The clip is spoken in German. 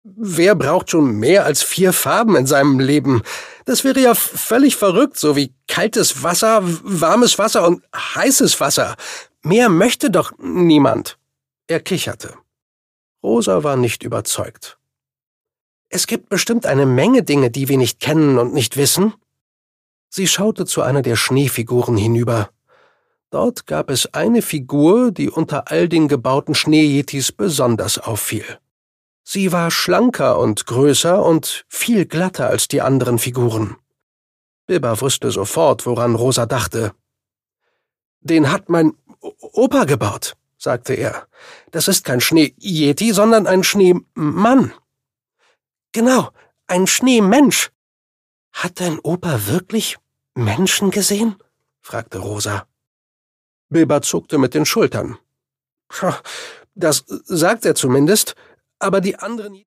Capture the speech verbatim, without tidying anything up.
wer braucht schon mehr als vier Farben in seinem Leben? Das wäre ja völlig verrückt, so wie kaltes Wasser, warmes Wasser und heißes Wasser. Mehr möchte doch niemand. Er kicherte. Rosa war nicht überzeugt. »Es gibt bestimmt eine Menge Dinge, die wir nicht kennen und nicht wissen.« Sie schaute zu einer der Schneefiguren hinüber. Dort gab es eine Figur, die unter all den gebauten Schneeyetis besonders auffiel. Sie war schlanker und größer und viel glatter als die anderen Figuren. Bibber wusste sofort, woran Rosa dachte. »Den hat mein Opa gebaut«, sagte er. »Das ist kein Schneeyeti, sondern ein Schneemann.« »Genau, ein Schneemensch.« »Hat dein Opa wirklich Menschen gesehen?« fragte Rosa. Bibber zuckte mit den Schultern. »Das sagt er zumindest, aber die anderen